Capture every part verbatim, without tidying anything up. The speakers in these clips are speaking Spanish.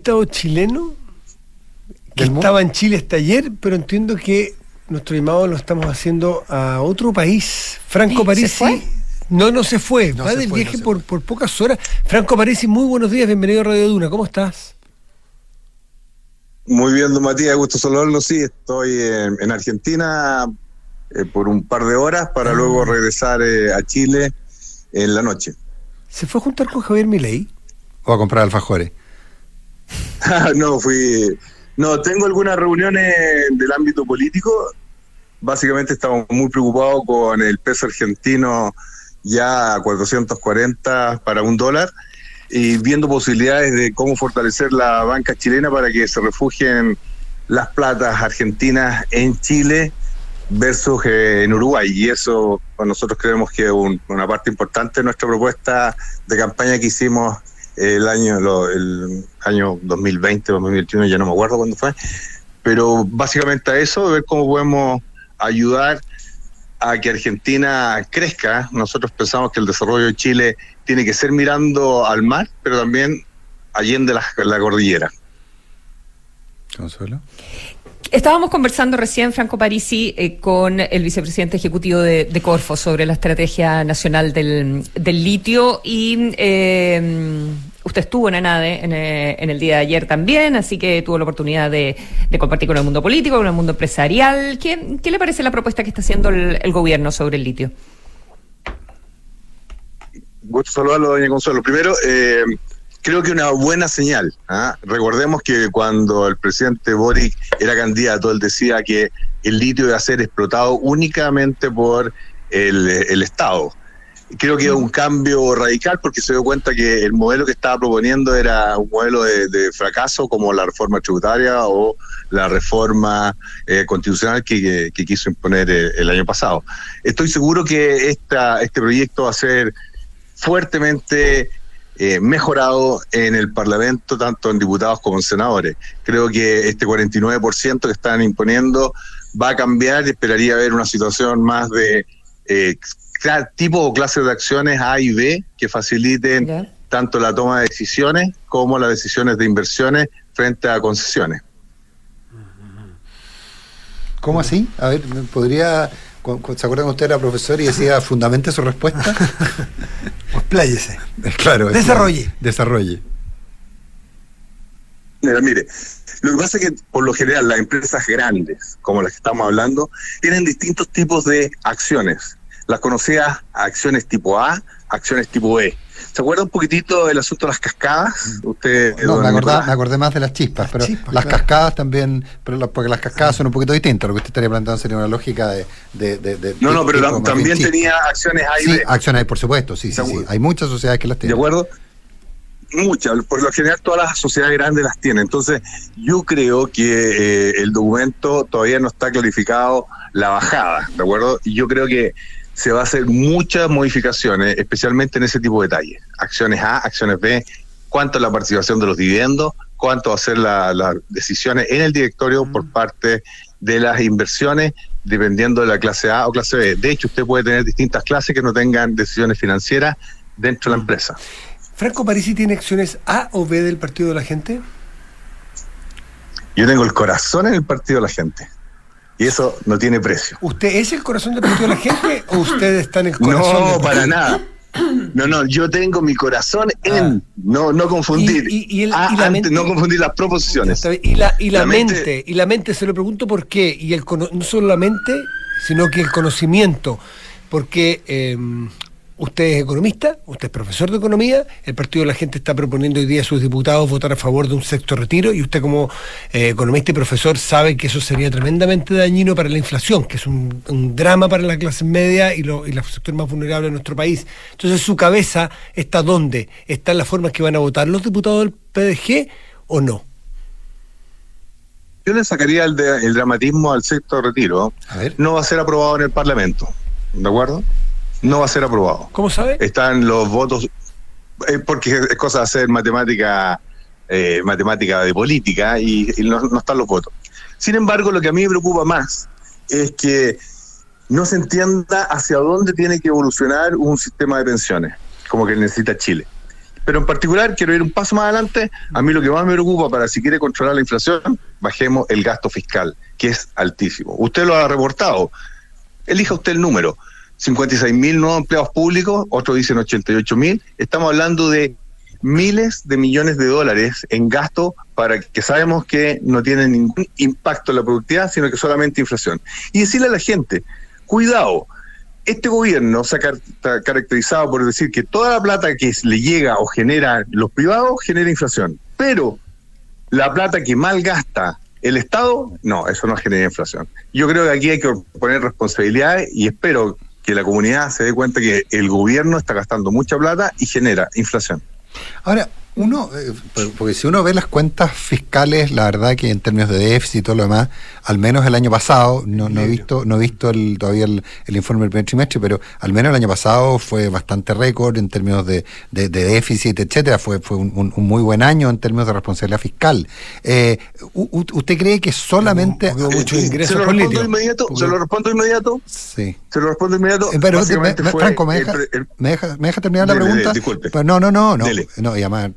diputado chileno que estaba en Chile hasta ayer, pero entiendo que nuestro llamado lo estamos haciendo a otro país. Franco Parisi. ¿Se fue? No, no se fue. No Va se del fue, viaje no por, por pocas horas. Franco Parisi, muy buenos días, bienvenido a Radio Duna. ¿Cómo estás? Muy bien, don Matías, gusto saludarlo. Sí, estoy en, en Argentina eh, por un par de horas para ah. luego regresar eh, a Chile en la noche. ¿Se fue a juntar con Javier Milei? ¿O a comprar alfajores? No, fui... No, tengo algunas reuniones del ámbito político. Básicamente estamos muy preocupados con el peso argentino ya a cuatrocientos cuarenta para un dólar y viendo posibilidades de cómo fortalecer la banca chilena para que se refugien las platas argentinas en Chile versus eh, en Uruguay. Y eso pues, nosotros creemos que es un, una parte importante de nuestra propuesta de campaña que hicimos el año lo, el año dos mil veinte, dos mil veintiuno, ya no me acuerdo cuándo fue, pero básicamente a eso, ver cómo podemos ayudar a que Argentina crezca. Nosotros pensamos que el desarrollo de Chile tiene que ser mirando al mar, pero también allende la, la cordillera. Consuelo. Estábamos conversando recién, Franco Parisi, eh, con el vicepresidente ejecutivo de, de Corfo sobre la estrategia nacional del, del litio y eh, usted estuvo en ENADE en, eh, en el día de ayer también, así que tuvo la oportunidad de, de compartir con el mundo político, con el mundo empresarial. ¿Qué, qué le parece la propuesta que está haciendo el, el gobierno sobre el litio? Gusto saludarlo, doña Consuelo. Primero, eh, creo que una buena señal. ¿eh? Recordemos que cuando el presidente Boric era candidato, él decía que el litio iba a ser explotado únicamente por el, el Estado. Creo que es un cambio radical porque se dio cuenta que el modelo que estaba proponiendo era un modelo de, de fracaso, como la reforma tributaria o la reforma eh, constitucional que, que, que quiso imponer el, el año pasado. Estoy seguro que esta, este proyecto va a ser fuertemente Eh, mejorado en el Parlamento, tanto en diputados como en senadores. Creo que este cuarenta y nueve por ciento que están imponiendo va a cambiar y esperaría ver una situación más de eh, tipo o clases de acciones A y B que faciliten yeah. tanto la toma de decisiones como las decisiones de inversiones frente a concesiones. ¿Cómo así? A ver, ¿podría... ¿Se acuerdan que usted era profesor y decía fundamente su respuesta? Pues pláyese. Claro. Desarrolle. Claro. Desarrolle. Mira, mire, lo que pasa es que por lo general las empresas grandes, como las que estamos hablando, tienen distintos tipos de acciones. Las conocidas acciones tipo A, acciones tipo E. ¿Se acuerda un poquitito del asunto de las cascadas? Usted, no, me acordé, me acordé más de las chispas, las pero chispas, las claro. cascadas también, pero la, porque las cascadas son un poquito distintas. Lo que usted estaría planteando sería una lógica de... de, de, de no, no, pero tipo, también tenía acciones A y sí, B. Acciones A, por supuesto, sí, sí, sí. Hay muchas sociedades que las tienen. ¿De acuerdo? Muchas, por lo general todas las sociedades grandes las tienen. Entonces, yo creo que eh, el documento todavía no está clarificado la bajada, ¿de acuerdo? Y yo creo que se va a hacer muchas modificaciones, especialmente en ese tipo de detalles. Acciones A, acciones B, cuánto es la participación de los dividendos, cuánto va a ser las la decisiones en el directorio mm. por parte de las inversiones, dependiendo de la clase A o clase B. De hecho, usted puede tener distintas clases que no tengan decisiones financieras dentro de la empresa. ¿Franco Parisi tiene acciones A o B del Partido de la Gente? Yo tengo el corazón en el Partido de la Gente. Y eso no tiene precio. ¿Usted es el corazón del Partido de la Gente o usted está en el corazón? No, para nada. No, no, yo tengo mi corazón en, ah. no no confundir. Y, y, y, el, ah, y la antes, mente, no confundir las proposiciones. Y la, y la, la mente, mente, y la mente, se lo pregunto por qué. Y el no solo la mente, sino que el conocimiento. Porque eh, usted es economista, usted es profesor de economía, el Partido de la Gente está proponiendo hoy día a sus diputados votar a favor de un sexto retiro, y usted como eh, economista y profesor sabe que eso sería tremendamente dañino para la inflación, que es un, un drama para la clase media y, lo, y los sectores más vulnerables de nuestro país. Entonces, ¿su cabeza está dónde? ¿Está en las formas que van a votar los diputados del P D G o no? Yo le sacaría el, de, el dramatismo al sexto retiro. A ver. No va a ser aprobado en el Parlamento, ¿de acuerdo? No va a ser aprobado. ¿Cómo sabe? Están los votos, eh, porque es cosa de hacer matemática, eh, matemática de política y, y no, no están los votos. Sin embargo, lo que a mí me preocupa más es que no se entienda hacia dónde tiene que evolucionar un sistema de pensiones, como que necesita Chile. Pero en particular, quiero ir un paso más adelante, a mí lo que más me preocupa para si quiere controlar la inflación, bajemos el gasto fiscal, que es altísimo. Usted lo ha reportado, elija usted el número, cincuenta y seis mil nuevos empleados públicos, otros dicen ochenta y ocho mil, estamos hablando de miles de millones de dólares en gasto para que sabemos que no tienen ningún impacto en la productividad, sino que solamente inflación. Y decirle a la gente, cuidado, este gobierno se ha car- caracterizado por decir que toda la plata que le llega o genera los privados genera inflación, pero la plata que malgasta el Estado, no, eso no genera inflación. Yo creo que aquí hay que poner responsabilidades y espero que la comunidad se dé cuenta que el gobierno está gastando mucha plata y genera inflación. Ahora, uno, eh, porque si uno ve las cuentas fiscales, la verdad que en términos de déficit y todo lo demás, al menos el año pasado, no, no he visto, no he visto el, todavía el, el informe del primer trimestre, pero al menos el año pasado fue bastante récord en términos de, de, de déficit, etcétera. Fue, fue un, un, un muy buen año en términos de responsabilidad fiscal. Eh, u, ¿Usted cree que solamente hubo mucho ingreso ¿Se lo político? respondo inmediato? ¿Se lo respondo inmediato? Sí. Se lo respondo inmediato. Eh, pero, me, me, fue Franco, ¿me deja, el, el, me, deja, ¿me deja terminar dele, la pregunta? Dele, disculpe. Pero no, no, no, no, Dele. no, y además,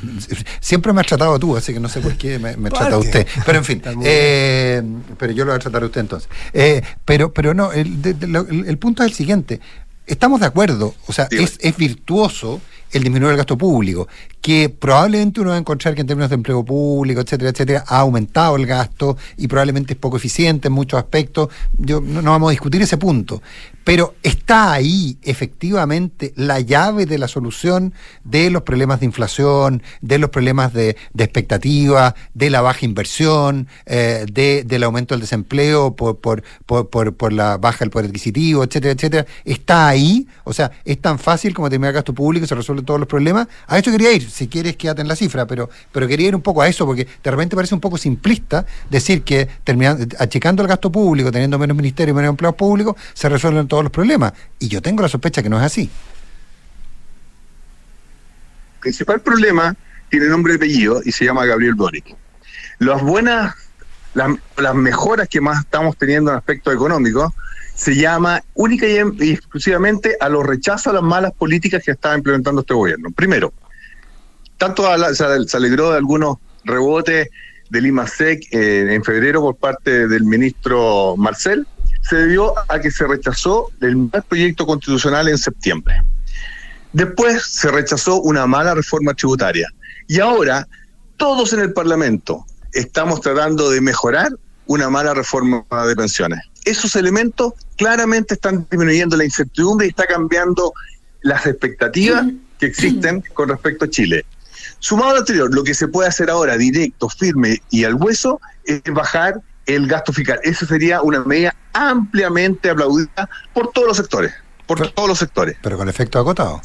siempre me has tratado tú, así que no sé por qué me, me trata usted. Pero en fin, eh, pero yo lo voy a tratar a usted entonces. Eh, pero, pero no, el, de, de, el, el punto es el siguiente. Estamos de acuerdo, o sea, es, es virtuoso el disminuir el gasto público, que probablemente uno va a encontrar que en términos de empleo público, etcétera, etcétera, ha aumentado el gasto y probablemente es poco eficiente en muchos aspectos. Yo, no, no vamos a discutir ese punto, pero está ahí efectivamente la llave de la solución de los problemas de inflación, de los problemas de, de expectativa, de la baja inversión, eh, de, del aumento del desempleo por, por, por, por, por la baja del poder adquisitivo, etcétera, etcétera. Está ahí, o sea, es tan fácil como terminar el gasto público y se resuelven todos los problemas. A eso quería ir, si quieres quédate en la cifra, pero, pero quería ir un poco a eso, porque de repente parece un poco simplista decir que terminando, achicando el gasto público, teniendo menos ministerios y menos empleados públicos, se resuelven todos los problemas. Y yo tengo la sospecha que no es así. El principal problema tiene nombre y apellido y se llama Gabriel Boric. Las buenas, las, las mejoras que más estamos teniendo en aspecto económico se llama única y exclusivamente a los rechazos a las malas políticas que está implementando este gobierno. Primero, tanto a la, se, se alegró de algunos rebotes del IMASEC eh, en febrero por parte del ministro Marcel, se debió a que se rechazó el mal proyecto constitucional en septiembre. Después se rechazó una mala reforma tributaria. Y ahora, todos en el Parlamento estamos tratando de mejorar una mala reforma de pensiones. Esos elementos claramente están disminuyendo la incertidumbre y está cambiando las expectativas que existen con respecto a Chile. Sumado a lo anterior, lo que se puede hacer ahora, directo, firme y al hueso, es bajar el gasto fiscal. Eso sería una medida ampliamente aplaudida por todos los sectores, por pero, todos los sectores. Pero con efecto acotado.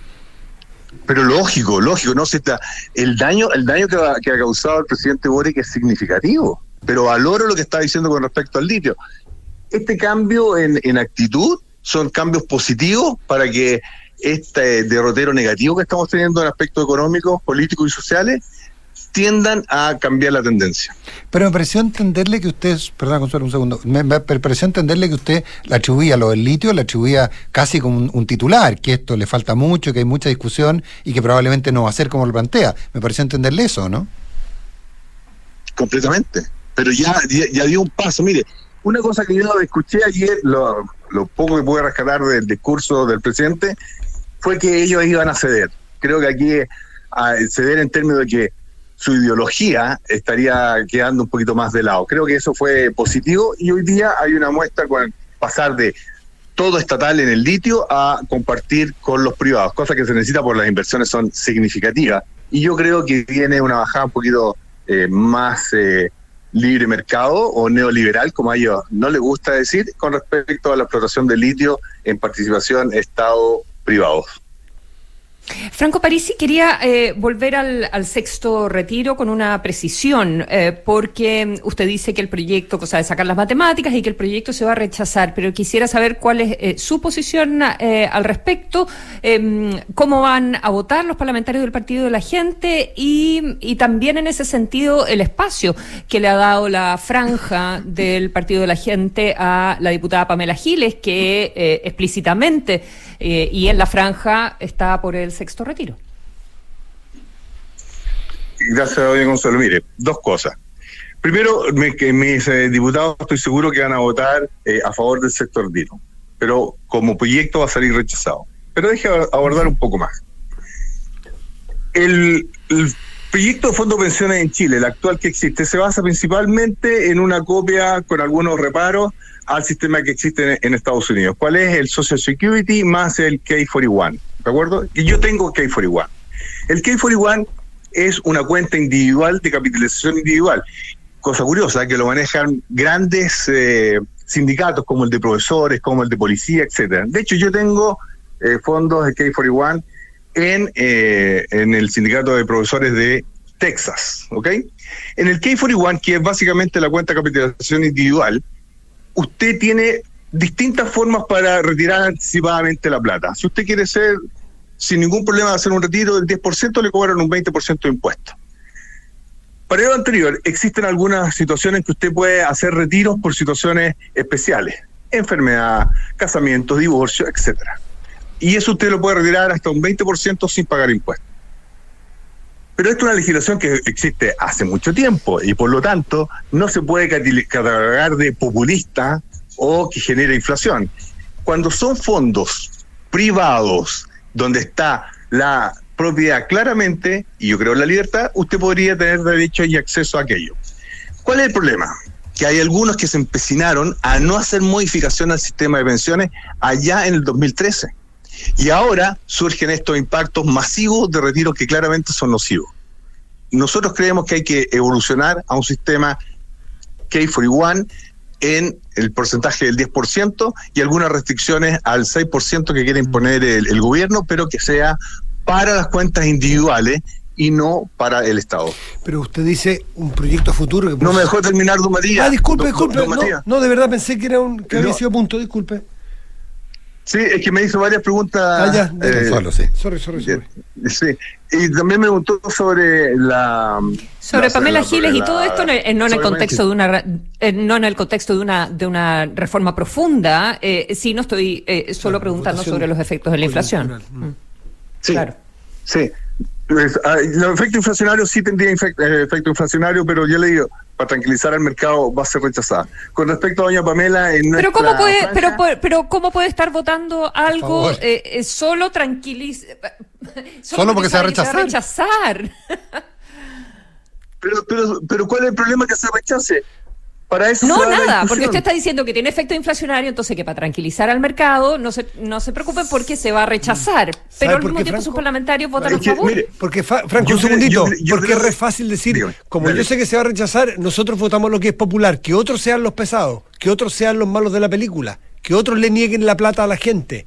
Pero lógico, lógico, no se está. El daño, el daño que ha, que ha causado el presidente Boric es significativo. Pero valoro lo que está diciendo con respecto al litio. Este cambio en, en actitud son cambios positivos para que este derrotero negativo que estamos teniendo en aspectos económicos, políticos y sociales tiendan a cambiar la tendencia. Pero me pareció entenderle que usted, perdón, Consuelo, un segundo, me, me pareció entenderle que usted le atribuía lo del litio, le atribuía casi como un, un titular, que esto le falta mucho, que hay mucha discusión y que probablemente no va a ser como lo plantea. Me pareció entenderle eso, ¿no? Completamente. Pero ya, ya, ya dio un paso. Mire, una cosa que yo escuché ayer, lo, lo poco que pude rescatar del discurso del presidente, fue que ellos iban a ceder. Creo que aquí a ceder en términos de que su ideología estaría quedando un poquito más de lado. Creo que eso fue positivo y hoy día hay una muestra con pasar de todo estatal en el litio a compartir con los privados, cosa que se necesita porque las inversiones son significativas. Y yo creo que viene una bajada un poquito eh, más eh, libre mercado o neoliberal, como a ellos no les gusta decir, con respecto a la explotación del litio en participación Estado-privados. Franco Parisi, quería eh, volver al, al sexto retiro con una precisión, eh, porque usted dice que el proyecto, cosa de sacar las matemáticas y que el proyecto se va a rechazar, pero quisiera saber cuál es eh, su posición eh, al respecto, eh, cómo van a votar los parlamentarios del Partido de la Gente y, y también en ese sentido el espacio que le ha dado la franja del Partido de la Gente a la diputada Pamela Giles, que eh, explícitamente eh, y en la franja está por el sexto retiro. Gracias, doña Consuelo. Mire, dos cosas. Primero, me, que mis eh, diputados estoy seguro que van a votar eh, a favor del sector Dino, pero como proyecto va a salir rechazado. Pero deje abordar un poco más. El, el proyecto de fondo de pensiones en Chile, el actual que existe, se basa principalmente en una copia con algunos reparos al sistema que existe en, en Estados Unidos. ¿Cuál es? El Social Security más el K cuarenta y uno, ¿de acuerdo? Y yo tengo K cuarenta y uno. El K cuarenta y uno es una cuenta individual de capitalización individual. Cosa curiosa, que lo manejan grandes eh, sindicatos como el de profesores, como el de policía, etcétera. De hecho, yo tengo eh, fondos de K cuarenta y uno en, eh, en el sindicato de profesores de Texas, ¿ok? En el K cuarenta y uno, que es básicamente la cuenta de capitalización individual, usted tiene distintas formas para retirar anticipadamente la plata. Si usted quiere ser, sin ningún problema, hacer un retiro del diez por ciento, le cobran un veinte por ciento de impuestos. Para lo anterior, existen algunas situaciones en que usted puede hacer retiros por situaciones especiales, enfermedad, casamiento, divorcio, etcétera. Y eso usted lo puede retirar hasta un veinte por ciento sin pagar impuestos. Pero esto es una legislación que existe hace mucho tiempo y por lo tanto no se puede catalogar de populista o que genera inflación. Cuando son fondos privados donde está la propiedad claramente, y yo creo en la libertad, usted podría tener derecho y acceso a aquello. ¿Cuál es el problema? Que hay algunos que se empecinaron a no hacer modificación al sistema de pensiones allá en el dos mil trece. Y ahora surgen estos impactos masivos de retiros que claramente son nocivos. Nosotros creemos que hay que evolucionar a un sistema K cuarenta y uno en el porcentaje del diez por ciento y algunas restricciones al seis por ciento que quiere imponer el, el gobierno, pero que sea para las cuentas individuales y no para el Estado. Pero usted dice un proyecto futuro que... No me dejó terminar, don Matías. Ah, disculpe, don, disculpe. don no, Matías. no, de verdad pensé que era un que no. había sido punto, disculpe. Sí, es que me hizo varias preguntas. Ah, ya, eh, solo, sí. Sorry, sorry, sorry. Sí, y también me preguntó sobre la... Sobre la, Pamela la, Giles la, y todo esto, en, no en el contexto de una eh, no en el contexto de una de una reforma profunda, eh, sí, no estoy eh, solo claro, preguntando sobre los efectos de la inflación. Mm. Sí, claro. Sí. Pues, ah, los efectos inflacionarios sí tendría efecto, eh, efecto inflacionario, pero yo le digo, para tranquilizar al mercado va a ser rechazada. Con respecto a doña Pamela, en pero cómo puede, franja, pero pero cómo puede estar votando algo eh, eh, solo tranquiliza, solo, solo porque se va a rechazar. rechazar. Pero, pero, pero ¿cuál es el problema que se rechace? Para eso no, se da la nada, discusión. porque usted está diciendo que tiene efecto inflacionario, entonces que para tranquilizar al mercado no se no se preocupen porque se va a rechazar. Pero al mismo tiempo Franco? sus parlamentarios votan Es a que, favor. mire, Porque, fa, Franco, yo un creo- segundito, yo- yo porque creo es re que- fácil decir, Dígame, como dale. yo sé que se va a rechazar, nosotros votamos lo que es popular, que otros sean los pesados, que otros sean los malos de la película, que otros le nieguen la plata a la gente.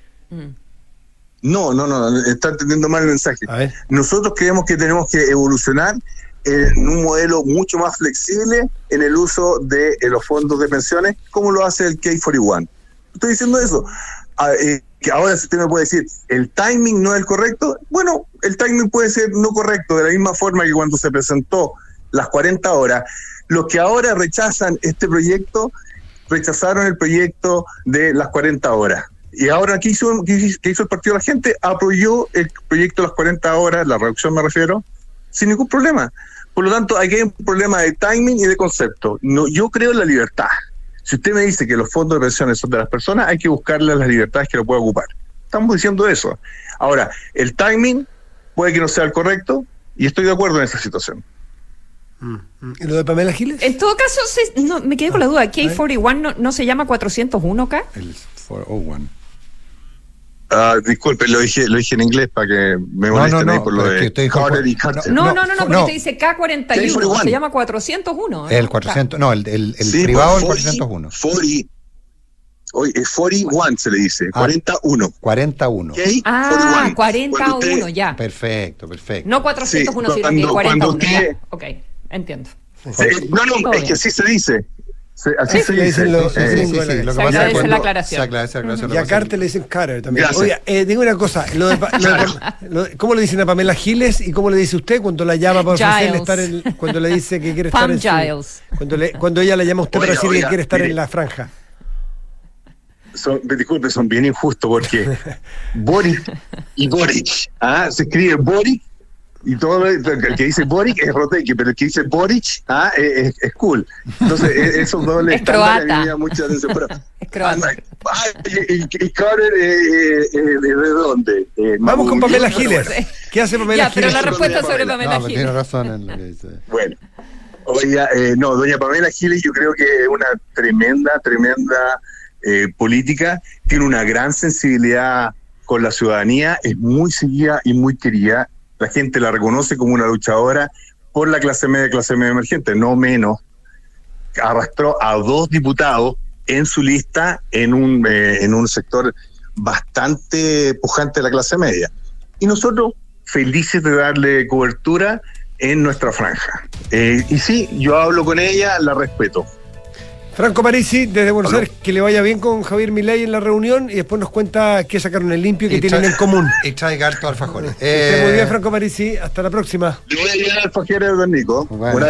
No, no, no, no, está entendiendo mal el mensaje. A ver. Nosotros creemos que tenemos que evolucionar en un modelo mucho más flexible en el uso de eh, los fondos de pensiones, como lo hace el K cuarenta y uno. Estoy diciendo eso. Ah, eh, que ahora si usted me puede decir, ¿el timing no es el correcto? Bueno, el timing puede ser no correcto, de la misma forma que cuando se presentó las cuarenta horas, los que ahora rechazan este proyecto, rechazaron el proyecto de las cuarenta horas. Y ahora, ¿qué hizo, qué hizo, qué hizo el Partido de la Gente? Apoyó el proyecto de las cuarenta horas, la reducción me refiero, sin ningún problema. Por lo tanto, aquí hay un problema de timing y de concepto. No, yo creo en la libertad. Si usted me dice que los fondos de pensiones son de las personas, hay que buscarle las libertades que lo pueda ocupar. Estamos diciendo eso. Ahora, el timing puede que no sea el correcto, y estoy de acuerdo en esa situación. ¿Y lo de Pamela Giles? En todo caso, se, no, me quedé con la duda. K cuarenta y uno no, no se llama cuatrocientos uno acá. El cuatrocientos uno. Ah, disculpe, lo dije lo dije en inglés para que me No, molesten no, ahí no, por lo pero es que de usted dijo Carter y cu- Carter. No, No, no, no, no, porque no. te dice K cuarenta y uno, K cuarenta y uno. se llama cuatrocientos uno. ¿no? El cuatrocientos, no, el, el, el Sí, privado, el pues, cuatrocientos uno. cuarenta, oye, es cuarenta y uno se le dice, Ah. cuarenta y uno. cuarenta y uno. ¿Ok? Ah, cuarenta y uno. cuarenta y uno, Cuando usted- ya. Perfecto, perfecto. No cuatrocientos uno, Sí, sino cuando- que cuarenta y uno. cuando Ya. usted- Ok, entiendo. Sí, no, no, Todo es bien. que así se dice. Se- así Sí, se le dice. dicen los- Eh, los Sí, gringos sí, de la- sí, lo que Se pasa es agradece cuando- la aclaración. Se agradece la aclaración. Y a Carter le dicen Carter también. Gracias. Oiga, eh, digo una cosa, lo de, Pa- lo de Pa- lo de- ¿cómo le dicen a Pamela Giles y cómo le dice usted cuando la llama para ofrecerle Giles. estar en, cuando le dice que quiere estar Pam en su- Giles. cuando, le, cuando ella la llama a usted Oiga, para decirle oiga, que quiere estar mire. en la franja? son, disculpe, son bien injustos porque Boric y Boric, ¿ah? Se escribe Boric Y todo el que dice Boric es Roteque, pero el que dice Boric ah, es, es cool. Entonces, esos dobles estándares a mí me da mucha atención. Pero, es croata. Ah, y, y, y Carter, eh, eh, ¿de dónde? Eh, Vamos con Pamela Giles. ¿Qué hace Pamela ya, Giles? pero la respuesta sobre Pamela no, Giles. Tiene razón en lo que dice. Bueno. Oiga, eh, no, doña Pamela Giles yo creo que es una tremenda, tremenda eh, política, tiene una gran sensibilidad con la ciudadanía, es muy seguida y muy querida, la gente la reconoce como una luchadora por la clase media, clase media emergente, no menos, arrastró a dos diputados en su lista en un, eh, en un sector bastante pujante de la clase media. Y nosotros felices de darle cobertura en nuestra franja. Eh, y sí, yo hablo con ella, la respeto. Franco Parisi, desde Buenos Hola. Aires, que le vaya bien con Javier Milei en la reunión y después nos cuenta qué sacaron el limpio y qué Y tienen trae- en común. Y traiga harto alfajores. Que esté muy Eh, bien, Franco Parisi. Hasta la próxima. Le voy a llevar alfajores, don Nico. Bueno. Una